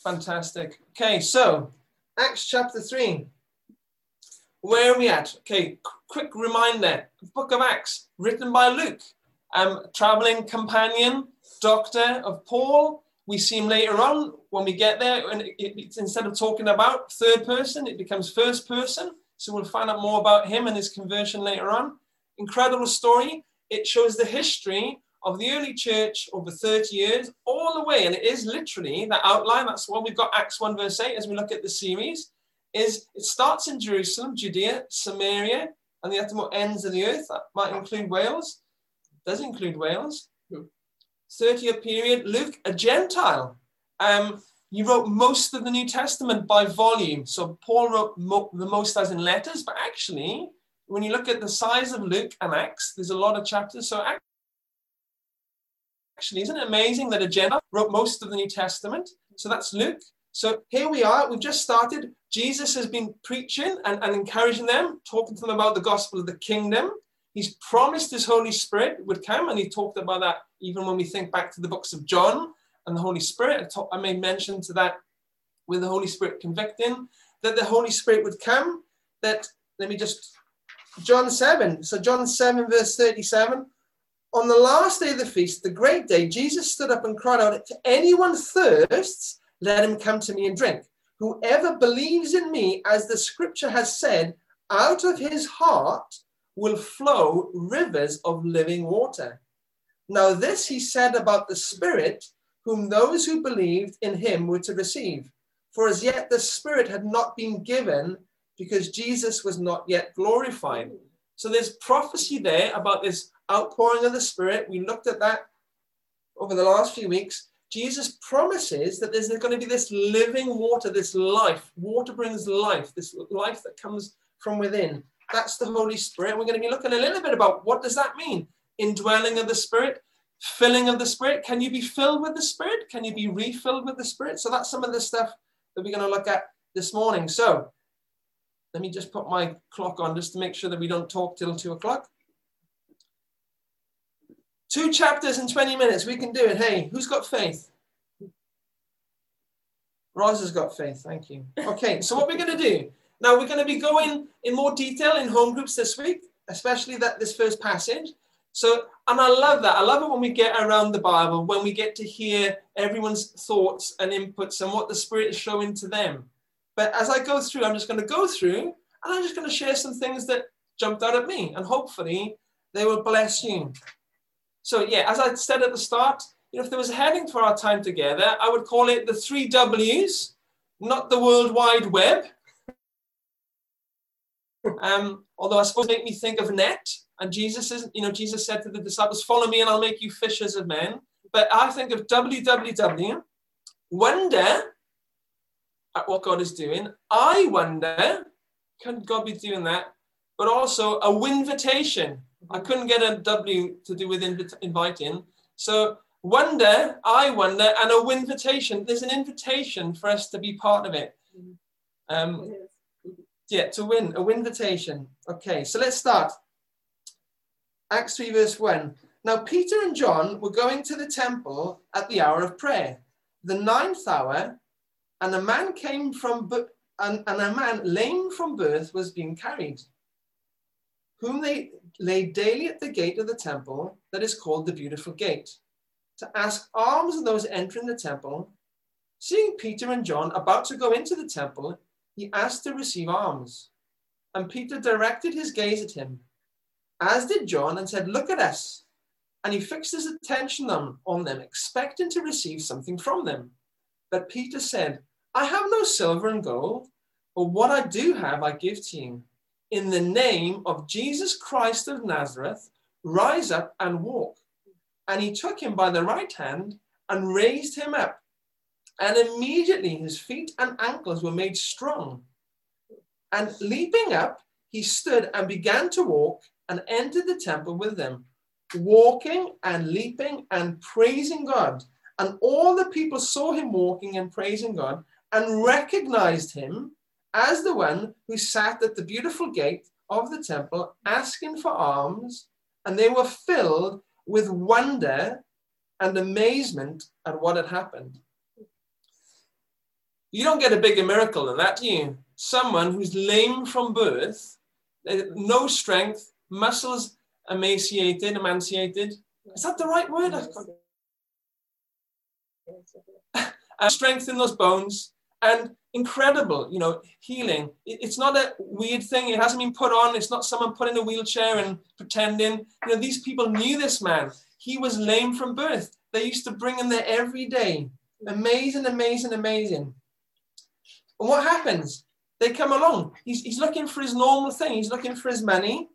Fantastic. Okay, so Acts chapter 3. Where are we at? Okay, quick reminder. The book of Acts, written by Luke, traveling companion, doctor of Paul. We see him later on when we get there, and it's instead of talking about third person, it becomes first person. So we'll find out more about him and his conversion later on. Incredible story. It shows the history of the early church over 30 years, all the way, and it is literally that outline. That's why we've got Acts 1 verse 8 as we look at the series. Is it starts in Jerusalem, Judea, Samaria, and the uttermost ends of the earth. That might include Wales. It does include Wales. 30-year period. Luke, a Gentile. You wrote most of the New Testament by volume. So Paul wrote the most as in letters, but actually, when you look at the size of Luke and Acts, there's a lot of chapters. So actually, isn't it amazing that a Gentile wrote most of the New Testament? So that's Luke. So here we are. We've just started. Jesus has been preaching and encouraging them, talking to them about the gospel of the kingdom. He's promised his Holy Spirit would come, and he talked about that even when we think back to the books of John and the Holy Spirit. I made mention to that with the Holy Spirit convicting, that the Holy Spirit would come, that, let me just, John 7. So John 7 verse 37. On the last day of the feast, the great day, Jesus stood up and cried out, if anyone thirsts, let him come to me and drink. Whoever believes in me, as the scripture has said, out of his heart will flow rivers of living water. Now this he said about the Spirit, whom those who believed in him were to receive. For as yet the Spirit had not been given, because Jesus was not yet glorified. So there's prophecy there about this outpouring of the Spirit. We looked at that over the last few weeks. Jesus promises that there's going to be this living water, this life. Water brings life, this life that comes from within. That's the Holy Spirit. We're going to be looking a little bit about what does that mean? Indwelling of the Spirit, filling of the Spirit. Can you be filled with the Spirit? Can you be refilled with the Spirit? So that's some of the stuff that we're going to look at this morning. So let me just put my clock on just to make sure that we don't talk till 2 o'clock. 2 chapters in 20 minutes. We can do it. Hey, who's got faith? Roz has got faith. Thank you. Okay, so what we're going to do now, we're going to be going in more detail in home groups this week, especially this first passage. So, and I love that. I love it when we get around the Bible, when we get to hear everyone's thoughts and inputs and what the Spirit is showing to them. But as I go through, I'm just going to go through and I'm just going to share some things that jumped out at me, and hopefully they will bless you. So yeah, as I said at the start, if there was a heading for our time together, I would call it the 3 W's, not the World Wide Web. Although I suppose it make me think of net, and Jesus said to the disciples, follow me and I'll make you fishers of men. But I think of WWW, wonder at what God is doing. I wonder, can God be doing that? But also a winvitation. I couldn't get a W to do with inviting. So wonder, I wonder, and a winvitation. There's an invitation for us to be part of it. Yeah, to win, a winvitation. Okay, so let's start. Acts 3 verse 1. Now Peter and John were going to the temple at the hour of prayer, the 9th hour, and a man lame from birth was being carried, whom they laid daily at the gate of the temple that is called the Beautiful Gate, to ask alms of those entering the temple. Seeing Peter and John about to go into the temple, he asked to receive alms. And Peter directed his gaze at him, as did John, and said, look at us. And he fixed his attention on them, expecting to receive something from them. But Peter said, I have no silver and gold, but what I do have I give to you. In the name of Jesus Christ of Nazareth, rise up and walk. And he took him by the right hand and raised him up. And immediately his feet and ankles were made strong. And leaping up, he stood and began to walk and entered the temple with them, walking and leaping and praising God. And all the people saw him walking and praising God and recognized him as the one who sat at the beautiful gate of the temple asking for alms. And they were filled with wonder and amazement at what had happened. You don't get a bigger miracle than that, do you? Someone who's lame from birth, no strength, muscles emaciated. Is that the right word? Strength in those bones and incredible, healing. It's not a weird thing. It hasn't been put on. It's not someone put in a wheelchair and pretending. These people knew this man. He was lame from birth. They used to bring him there every day. Amazing, amazing, amazing. And what happens? They come along. He's looking for his normal thing. He's looking for his money.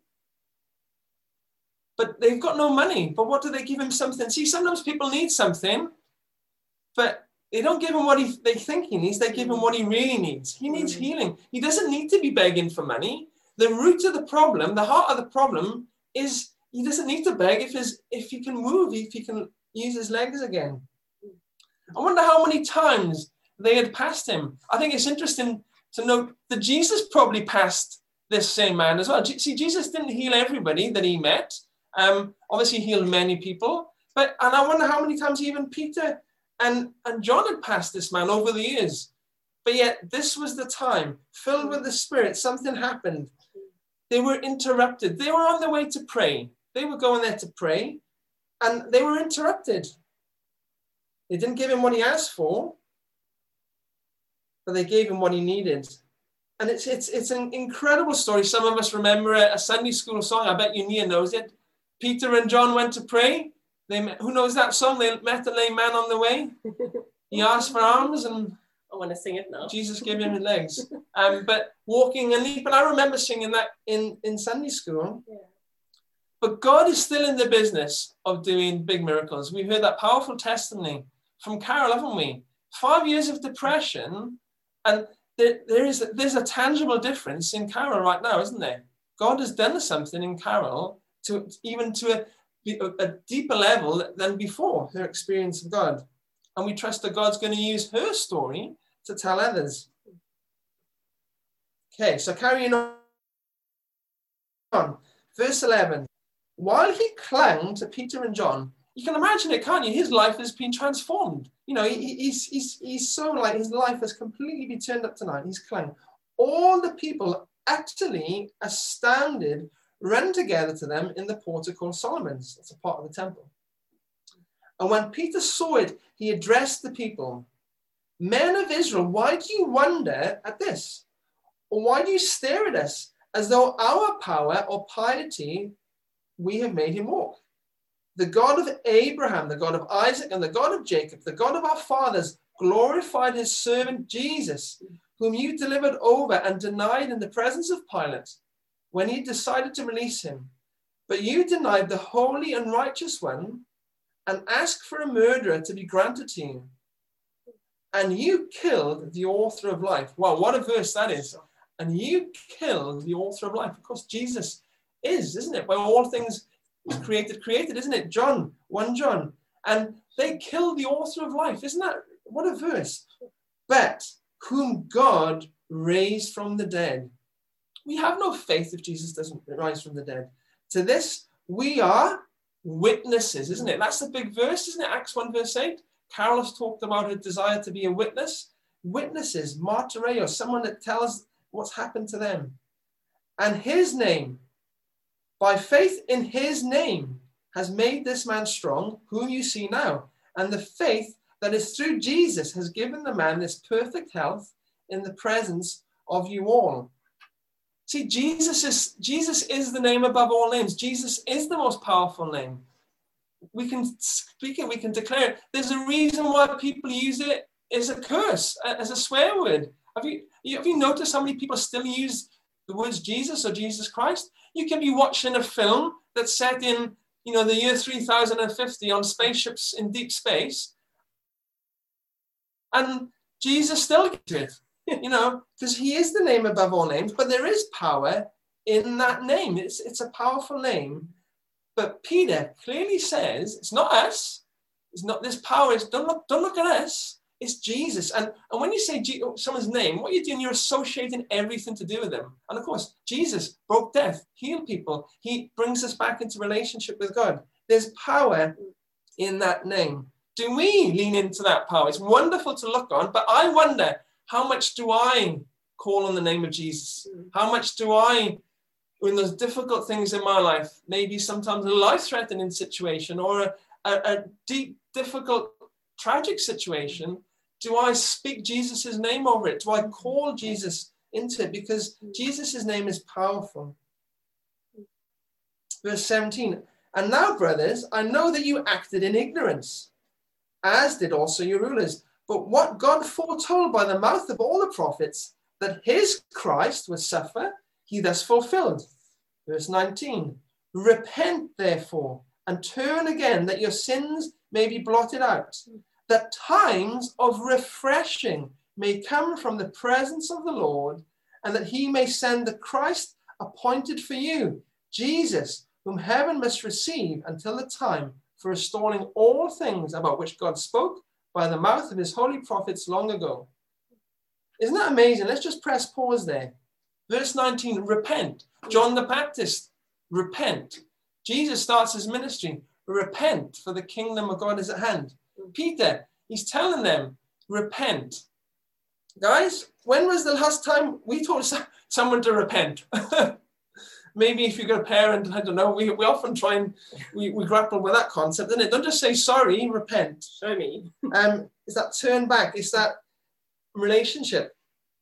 But they've got no money. But what do they give him? Something. See, sometimes people need something, but they don't give him what they think he needs. They give him what he really needs. He needs healing. He doesn't need to be begging for money. The root of the problem, the heart of the problem is he doesn't need to beg if he can move, if he can use his legs again. I wonder how many times they had passed him. I think it's interesting to note that Jesus probably passed this same man as well. See, Jesus didn't heal everybody that he met. Obviously, he healed many people. And I wonder how many times even Peter and John had passed this man over the years. But yet, this was the time, filled with the Spirit, something happened. They were interrupted. They were on their way to pray. They were going there to pray, and they were interrupted. They didn't give him what he asked for, but they gave him what he needed. And it's an incredible story. Some of us remember a Sunday school song. I bet you Nia knows it. Peter and John went to pray. Who knows that song? They met a lame man on the way. He asked for arms, and I want to sing it now. Jesus gave him his legs. But walking and leaping, I remember singing that in Sunday school. Yeah. But God is still in the business of doing big miracles. We've heard that powerful testimony from Carol, haven't we? 5 years of depression, and there's a tangible difference in Carol right now, isn't there? God has done something in Carol to a deeper level than before, her experience of God. And we trust that God's going to use her story to tell others. Okay, so carrying on. Verse 11. While he clung to Peter and John, you can imagine it, can't you? His life has been transformed. He's so like his life has completely been turned up tonight. He's clung. All the people, utterly astounded, ran together to them in the portico of Solomon's. That's a part of the temple. And when Peter saw it, he addressed the people. Men of Israel, why do you wonder at this? Or why do you stare at us as though our power or piety we have made him walk? The God of Abraham, the God of Isaac, and the God of Jacob, the God of our fathers, glorified his servant Jesus, whom you delivered over and denied in the presence of Pilate when he decided to release him. But you denied the holy and righteous one and asked for a murderer to be granted to you. And you killed the author of life. Wow, what a verse that is. And you killed the author of life. Of course, Jesus is, isn't it? By all things created, isn't it? 1 John. And they killed the author of life. Isn't that, what a verse. But whom God raised from the dead. We have no faith if Jesus doesn't rise from the dead. To this, we are witnesses, isn't it? That's the big verse, isn't it? Acts 1 verse 8. Carol has talked about her desire to be a witness. Witnesses, martyreo, someone that tells what's happened to them. And his name, by faith in his name, has made this man strong, whom you see now. And the faith that is through Jesus has given the man this perfect health in the presence of you all. See, Jesus is the name above all names. Jesus is the most powerful name. We can speak it, we can declare it. There's a reason why people use it as a curse, as a swear word. Have you noticed how many people still use the words Jesus or Jesus Christ? You can be watching a film that's set in, the year 3050 on spaceships in deep space, and Jesus still gets it. Because he is the name above all names, but there is power in that name. It's a powerful name. But Peter clearly says, it's not us. It's not this power. Don't look at us. It's Jesus. And when you say someone's name, what you're doing, you're associating everything to do with them. And of course, Jesus broke death, healed people. He brings us back into relationship with God. There's power in that name. Do we lean into that power? It's wonderful to look on, but I wonder How much do I call on the name of Jesus? How much do I, when there's difficult things in my life, maybe sometimes a life-threatening situation or a deep, difficult, tragic situation, do I speak Jesus' name over it? Do I call Jesus into it? Because Jesus' name is powerful. Verse 17, and now, brothers, I know that you acted in ignorance, as did also your rulers. But what God foretold by the mouth of all the prophets, that his Christ would suffer, he thus fulfilled. Verse 19, repent therefore, and turn again, that your sins may be blotted out, that times of refreshing may come from the presence of the Lord, and that he may send the Christ appointed for you, Jesus, whom heaven must receive until the time for restoring all things about which God spoke by the mouth of his holy prophets long ago. Isn't that amazing? Let's just press pause there. Verse 19, repent. John the Baptist, repent. Jesus starts his ministry, repent, for the kingdom of God is at hand. Peter, he's telling them, repent. Guys, when was the last time we told someone to repent? Maybe if you've got a parent, I don't know, we often try and we grapple with that concept, isn't it? Don't just say sorry, repent. Show me. It's that turn back, it's that relationship.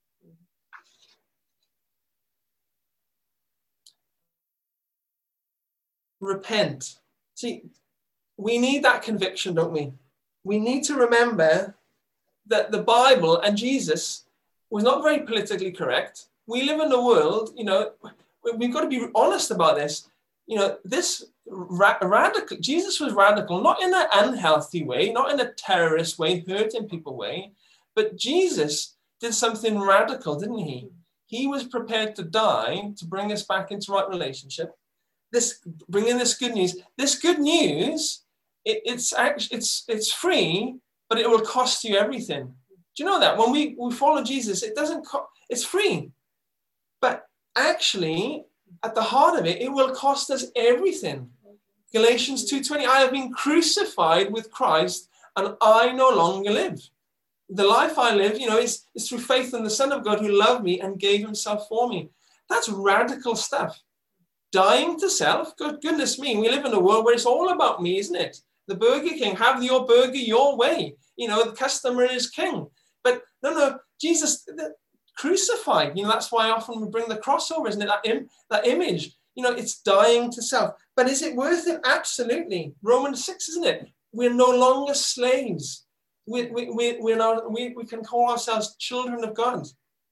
Repent. See, we need that conviction, don't we? We need to remember that the Bible and Jesus was not very politically correct. We live in a world, you know, we've got to be honest about this. You know, this radical, Jesus was radical, not in an unhealthy way, not in a terrorist way, hurting people way, but Jesus did something radical, didn't he? He was prepared to die to bring us back into right relationship. Bringing this good news. This good news, it's free, but it will cost you everything. Do you know that? When we follow Jesus, it's free. But actually, at the heart of it, it will cost us everything. Galatians 2:20, I have been crucified with Christ, and I no longer live. The life I live, you know, is through faith in the Son of God who loved me and gave himself for me. That's radical stuff. Dying to self, goodness me, we live in a world where it's all about me, isn't it? The Burger King, have your burger your way. You know, the customer is king. But no, Jesus crucified. You know, that's why often we bring the crossover, isn't it? That image, you know, it's dying to self. But is it worth it? Absolutely. Romans 6, isn't it? We're no longer slaves. We can call ourselves children of God.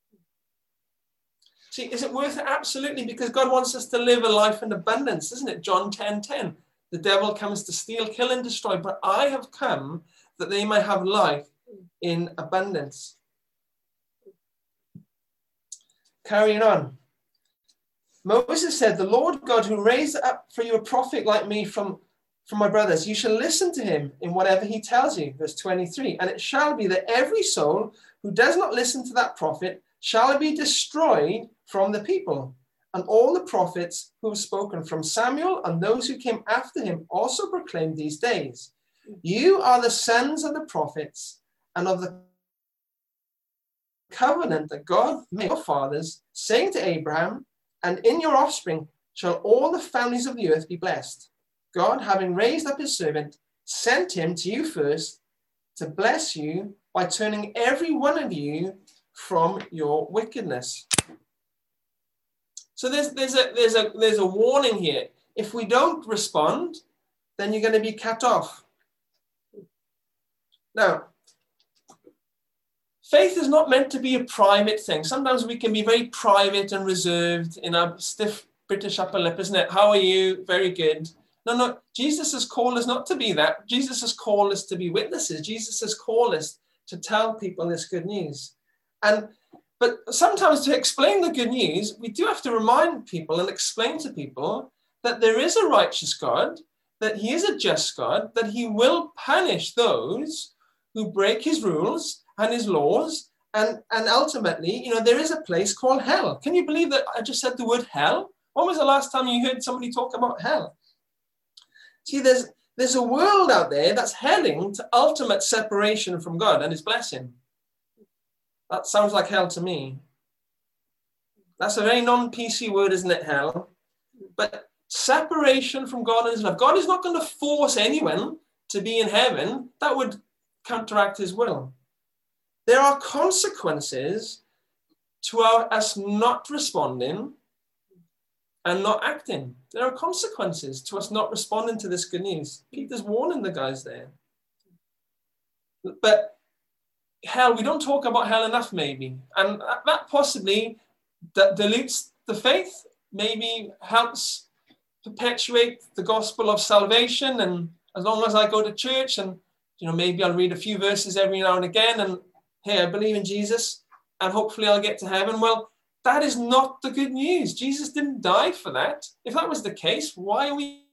See, is it worth it? Absolutely, because God wants us to live a life in abundance, isn't it? John 10:10. The devil comes to steal, kill, and destroy, but I have come that they may have life in abundance. Carrying on. Moses said, the Lord God who raised up for you a prophet like me from my brothers, you shall listen to him in whatever he tells you. Verse 23. And it shall be that every soul who does not listen to that prophet shall be destroyed from the people. And all the prophets who have spoken from Samuel and those who came after him also proclaimed these days. You are the sons of the prophets and of the covenant that God made your fathers, saying to Abraham, and in your offspring shall all the families of the earth be blessed. God, having raised up his servant, sent him to you first to bless you by turning every one of you from your wickedness. So there's a warning here. If we don't respond, then you're going to be cut off. Now, faith is not meant to be a private thing. Sometimes we can be very private and reserved in our stiff British upper lip, isn't it? How are you? Very good. No. Jesus has called us not to be that. Jesus has called us to be witnesses. Jesus has called us to tell people this good news. But sometimes to explain the good news, we do have to remind people and explain to people that there is a righteous God, that he is a just God, that he will punish those who break his rules and his laws. And ultimately, you know, there is a place called hell. Can you believe that I just said the word hell? When was the last time you heard somebody talk about hell? See, there's a world out there that's heading to ultimate separation from God and his blessing. That sounds like hell to me. That's a very non-PC word, isn't it, hell? But separation from God and his love. God is not going to force anyone to be in heaven. That would counteract his will. There are consequences to us not responding and not acting. There are consequences to us not responding to this good news. Peter's warning the guys there. But hell, we don't talk about hell enough, maybe. And that possibly dilutes the faith, maybe helps perpetuate the gospel of salvation. And as long as I go to church and, maybe I'll read a few verses every now and again and, hey, I believe in Jesus and hopefully I'll get to heaven. Well, that is not the good news. Jesus didn't die for that. If that was the case, why are we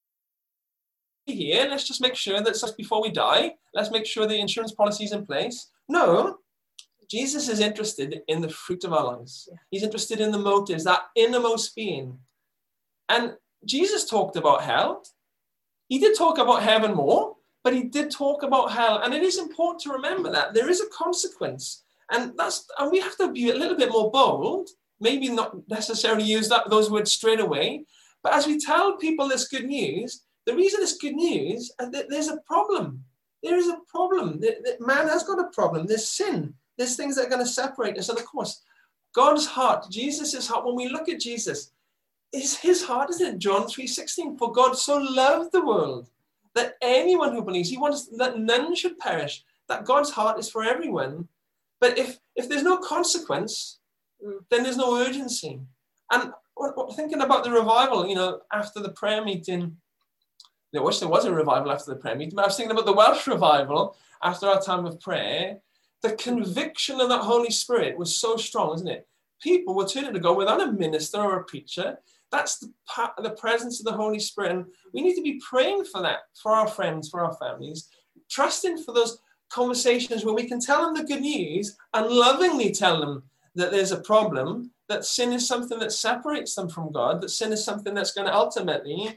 here? Let's just make sure that just before we die, let's make sure the insurance policy is in place. No, Jesus is interested in the fruit of our lives. He's interested in the motives, that innermost being. And Jesus talked about hell. He did talk about heaven more, but he did talk about hell. And it is important to remember that there is a consequence. And we have to be a little bit more bold, maybe not necessarily use those words straight away. But as we tell people this good news, the reason it's good news is that there's a problem. There is a problem. Man has got a problem. There's sin. There's things that are going to separate us. And of course, God's heart, Jesus' heart, when we look at Jesus, is his heart, isn't it? John 3:16, for God so loved the world that anyone who believes, he wants that none should perish, that God's heart is for everyone. But if there's no consequence, then there's no urgency. And thinking about the revival, after the prayer meeting, I wish there was a revival after the prayer meeting, but I was thinking about the Welsh revival after our time of prayer. The conviction of that Holy Spirit was so strong, isn't it? People were turning to go without a minister or a preacher. That's the presence of the Holy Spirit. And we need to be praying for that, for our friends, for our families, trusting for those conversations where we can tell them the good news and lovingly tell them that there's a problem, that sin is something that separates them from God, that sin is something that's going to ultimately,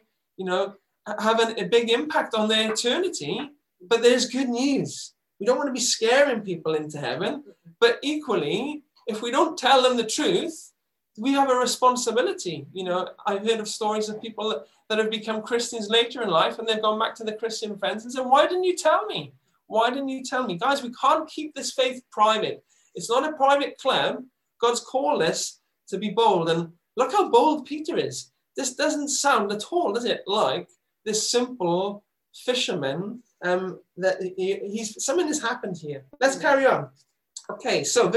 have a big impact on their eternity. But there's good news. We don't want to be scaring people into heaven. But equally, if we don't tell them the truth, we have a responsibility. I've heard of stories of people that have become Christians later in life and they've gone back to their Christian friends and said, why didn't you tell me? Why didn't you tell me? Guys, we can't keep this faith private. It's not a private club. God's called us to be bold. And look how bold Peter is. This doesn't sound at all, does it, like this simple fisherman that something has happened here. Let's carry on. Okay, so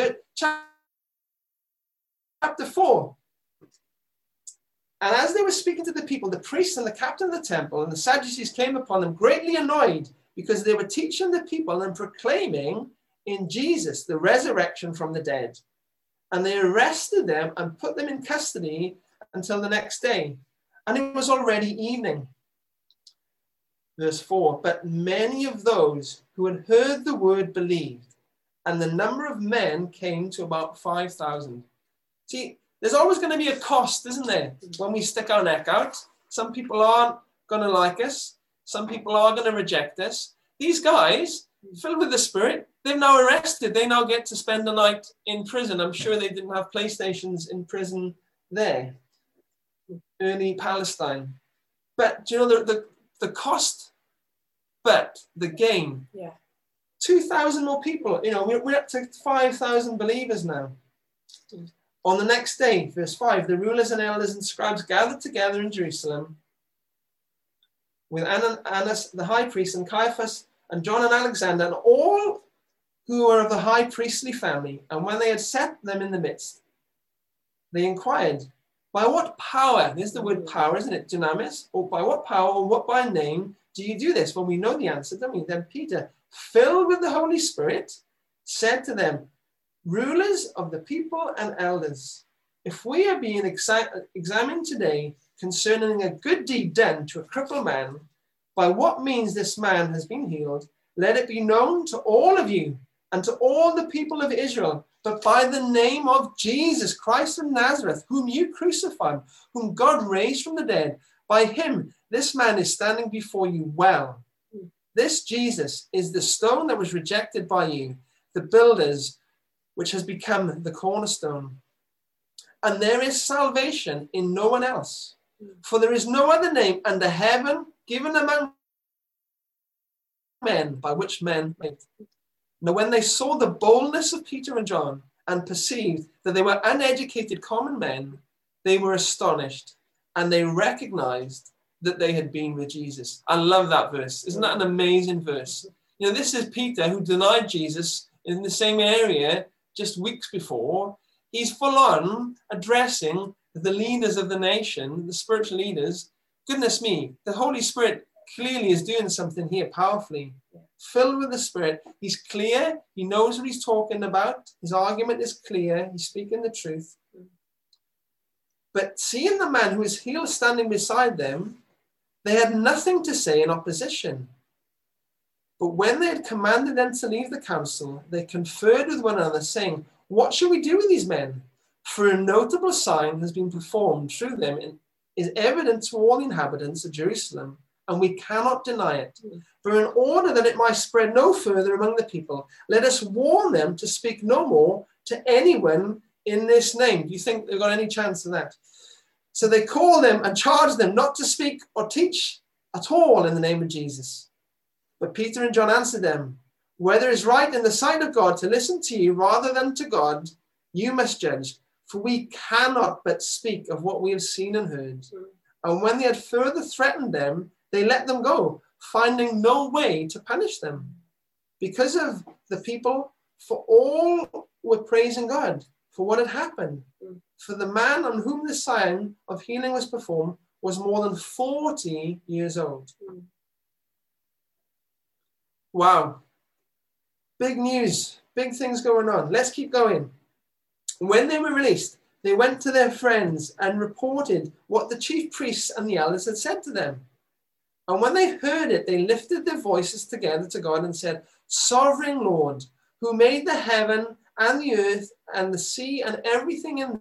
chapter 4. And as they were speaking to the people, the priests and the captain of the temple and the Sadducees came upon them, greatly annoyed, because they were teaching the people and proclaiming in Jesus the resurrection from the dead. And they arrested them and put them in custody until the next day. And it was already evening. Verse 4, but many of those who had heard the word believed, and the number of men came to about 5,000. See, there's always going to be a cost, isn't there, when we stick our neck out? Some people aren't going to like us. Some people are going to reject us. These guys, filled with the Spirit, they're now arrested. They now get to spend the night in prison. I'm sure they didn't have PlayStations in prison there, early Palestine. But do you know the cost, but the gain? Yeah. 2,000 more people. We're up to 5,000 believers now. On the next day, verse 5, the rulers and elders and scribes gathered together in Jerusalem with Annas the high priest and Caiaphas and John and Alexander and all who were of the high priestly family. And when they had set them in the midst, they inquired, by what power, there's the word power, isn't it, dynamis, or by what power or what by name do you do this? Well, we know the answer, don't we? Then Peter, filled with the Holy Spirit, said to them, rulers of the people and elders, if we are being examined today concerning a good deed done to a crippled man, by what means this man has been healed, let it be known to all of you and to all the people of Israel, but by the name of Jesus Christ of Nazareth, whom you crucified, whom God raised from the dead, by him, this man is standing before you well. This Jesus is the stone that was rejected by you, the builders, which has become the cornerstone. And there is salvation in no one else, for there is no other name under heaven given among men by which men may. Now when they saw the boldness of Peter and John and perceived that they were uneducated common men, they were astonished, and they recognized that they had been with Jesus. I love that verse. Isn't that an amazing verse? You know, this is Peter who denied Jesus in the same area just weeks before. He's full on addressing the leaders of the nation, the spiritual leaders. Goodness me, the Holy Spirit clearly is doing something here powerfully. Filled with the Spirit, he's clear. He knows what he's talking about. His argument is clear. He's speaking the truth. But seeing the man who is healed standing beside them, they had nothing to say in opposition. But when they had commanded them to leave the council, they conferred with one another, saying, "What shall we do with these men? For a notable sign has been performed through them and is evident to all the inhabitants of Jerusalem, and we cannot deny it. For in order that it might spread no further among the people, let us warn them to speak no more to anyone in this name." Do you think they've got any chance of that? So they call them and charge them not to speak or teach at all in the name of Jesus. But Peter and John answered them, "Whether it is right in the sight of God to listen to you rather than to God, you must judge. For we cannot but speak of what we have seen and heard." And when they had further threatened them, they let them go, finding no way to punish them. Because of the people, for all were praising God for what had happened. For the man on whom the sign of healing was performed was more than 40 years old. Wow. Big news, big things going on. Let's keep going. When they were released, they went to their friends and reported what the chief priests and the elders had said to them. And when they heard it, they lifted their voices together to God and said, "Sovereign Lord, who made the heaven and the earth and the sea and everything in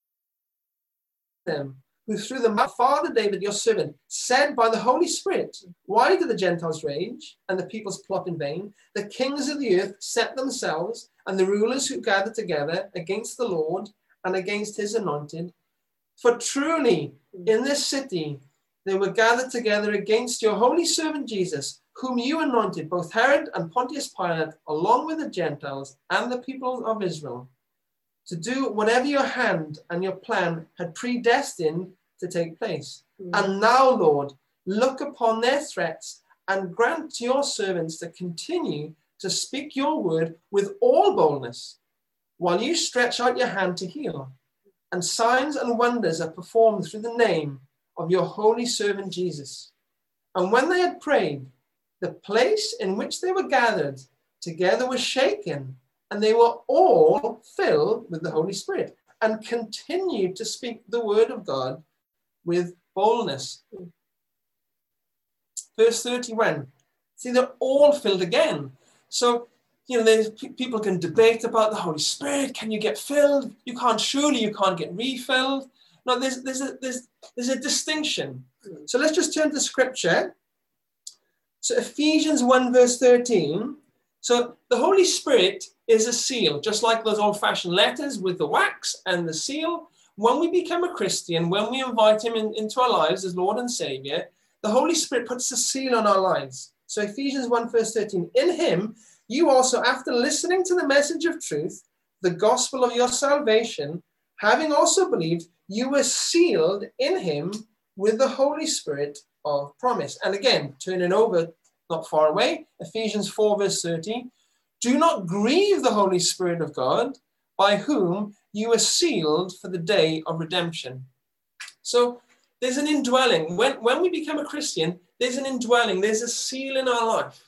them, who through the mouth of Father David, your servant, said by the Holy Spirit, why do the Gentiles rage and the peoples plot in vain? The kings of the earth set themselves, and the rulers who gather together against the Lord and against his anointed. For truly in this city they were gathered together against your holy servant Jesus, whom you anointed, both Herod and Pontius Pilate, along with the Gentiles and the people of Israel, to do whatever your hand and your plan had predestined to take place. And now, Lord, look upon their threats and grant to your servants to continue to speak your word with all boldness, while you stretch out your hand to heal. And signs and wonders are performed through the name of your holy servant Jesus." And when they had prayed, the place in which they were gathered together was shaken, and they were all filled with the Holy Spirit and continued to speak the word of God with boldness. Verse 31. See, they're all filled again. So, you know, there's people can debate about the Holy Spirit. Can you get filled? You can't get refilled. No, there's a distinction. So let's just turn to scripture. So Ephesians 1 verse 13. So the Holy Spirit is a seal, just like those old-fashioned letters with the wax and the seal. When we become a Christian, when we invite him into our lives as Lord and Savior, the Holy Spirit puts a seal on our lives. So Ephesians 1 verse 13, in him, you also, after listening to the message of truth, the gospel of your salvation, having also believed, you were sealed in him with the Holy Spirit of promise. And again, turning over not far away, Ephesians 4 verse 30, do not grieve the Holy Spirit of God, by whom you were sealed for the day of redemption. So there's an indwelling. When we become a Christian, there's an indwelling. There's a seal in our life.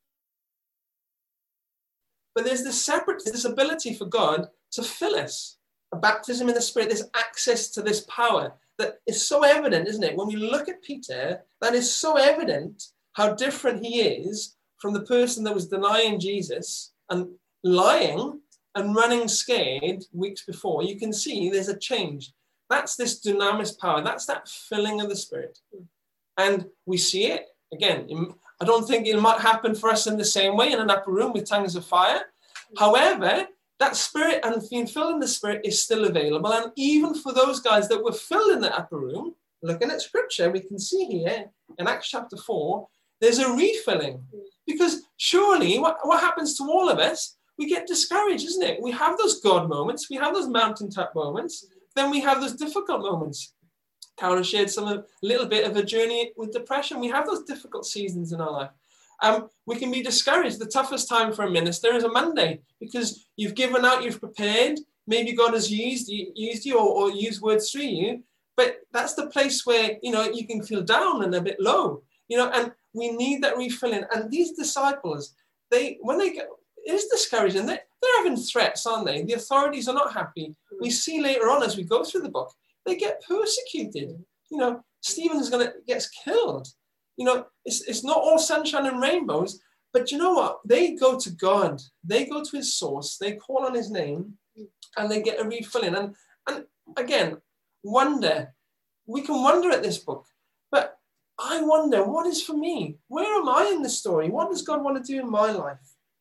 But there's this ability for God to fill us. A baptism in the Spirit, there's access to this power that is so evident, isn't it? When we look at Peter, that is so evident how different he is from the person that was denying Jesus and lying and running scared weeks before. You can see there's a change. That's this dunamis power. That's that filling of the Spirit. And we see it, again, I don't think it might happen for us in the same way in an upper room with tongues of fire. However, that Spirit and being filled in the Spirit is still available. And even for those guys that were filled in the upper room, looking at Scripture, we can see here in Acts chapter 4, there's a refilling. Because surely what happens to all of us, we get discouraged, isn't it? We have those God moments, we have those mountaintop moments, then we have those difficult moments. Carol shared a little bit of a journey with depression. We have those difficult seasons in our life. We can be discouraged. The toughest time for a minister is a Monday, because you've given out, you've prepared. Maybe God has used you or used words through you, but that's the place where, you can feel down and a bit low, and we need that refilling. And these disciples, when they get, it is discouraging. They're having threats, aren't they? The authorities are not happy. We see later on as we go through the book, they get persecuted. Stephen gets killed. It's not all sunshine and rainbows, but you know what? They go to God. They go to his source. They call on his name, and they get a refilling. And again, wonder. We can wonder at this book, but I wonder, what is for me? Where am I in the story? What does God want to do in my life?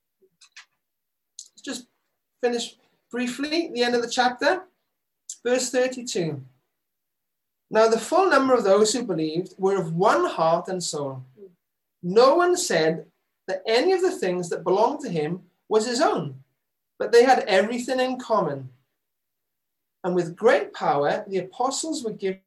Let's just finish briefly the end of the chapter. Verse 32. Now the full number of those who believed were of one heart and soul. No one said that any of the things that belonged to him was his own, but they had everything in common. And with great power, the apostles were giving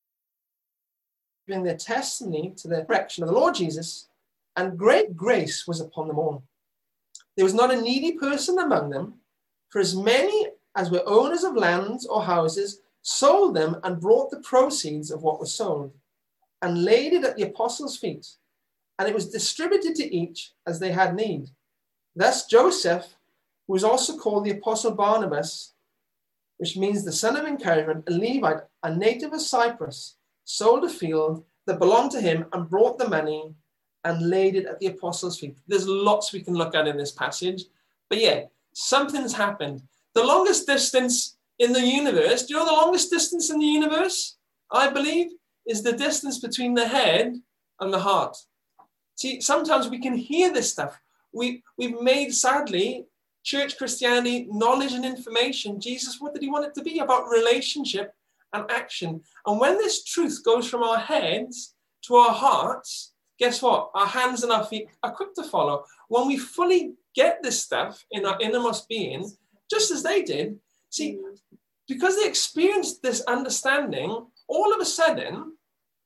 their testimony to the resurrection of the Lord Jesus, and great grace was upon them all. There was not a needy person among them, for as many as were owners of lands or houses sold them and brought the proceeds of what was sold and laid it at the apostles' feet, and it was distributed to each as they had need. Thus Joseph, who was also called the apostle Barnabas, which means the son of encouragement, a Levite, a native of Cyprus, sold a field that belonged to him and brought the money and laid it at the apostles' feet. There's lots we can look at in this passage, but yeah, something's happened. The longest distance in the universe, do you know the longest distance in the universe, I believe, is the distance between the head and the heart. See, sometimes we can hear this stuff. We've made, sadly, church Christianity, knowledge and information. Jesus, what did he want it to be? About relationship and action. And when this truth goes from our heads to our hearts, guess what? Our hands and our feet are quick to follow. When we fully get this stuff in our innermost being, just as they did, see, because they experienced this understanding, all of a sudden,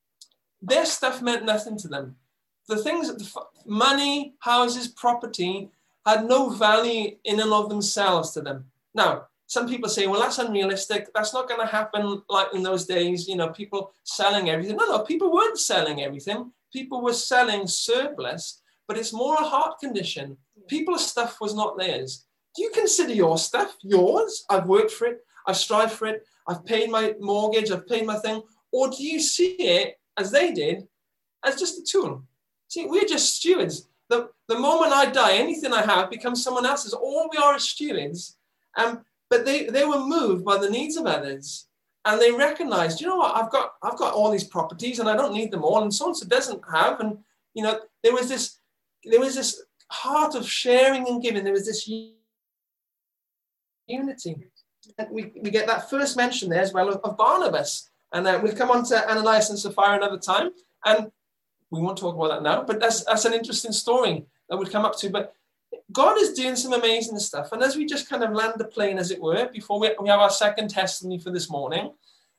their stuff meant nothing to them. The things, money, houses, property, had no value in and of themselves to them. Now, some people say, well, that's unrealistic. That's not going to happen like in those days, people selling everything. No, people weren't selling everything. People were selling surplus, but it's more a heart condition. People's stuff was not theirs. Do you consider your stuff yours? I've worked for it. I've strived for it. I've paid my mortgage. I've paid my thing. Or do you see it, as they did, as just a tool? See, we're just stewards. The moment I die, anything I have becomes someone else's. All we are is stewards. But they were moved by the needs of others. And they recognized, you know what, I've got all these properties and I don't need them all. And so-and-so doesn't have. And, there was this heart of sharing and giving. There was this unity. And we get that first mention there as well of Barnabas. And we'll come on to Ananias and Sapphira another time. And we won't talk about that now, but that's an interesting story that we'll come up to. But God is doing some amazing stuff. And as we just kind of land the plane, as it were, before we have our second testimony for this morning,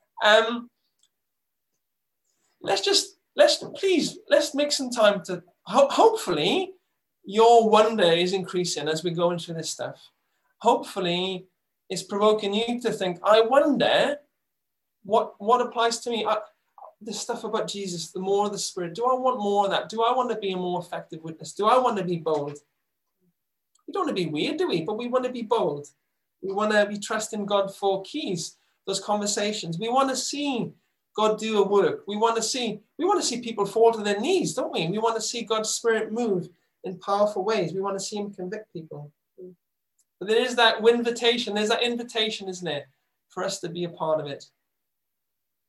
let's make some time to, hopefully your wonder is increasing as we're going through this stuff. Hopefully it's provoking you to think, I wonder what applies to me. This stuff about Jesus, the more of the Spirit. Do I want more of that? Do I want to be a more effective witness? Do I want to be bold? We don't want to be weird, do we? But we want to be bold. We want to be trusting God for keys, those conversations. We want to see God do a work. We want to see people fall to their knees, don't we? We want to see God's Spirit move in powerful ways. We want to see him convict people. But there is that invitation. There's that invitation, isn't there, for us to be a part of it.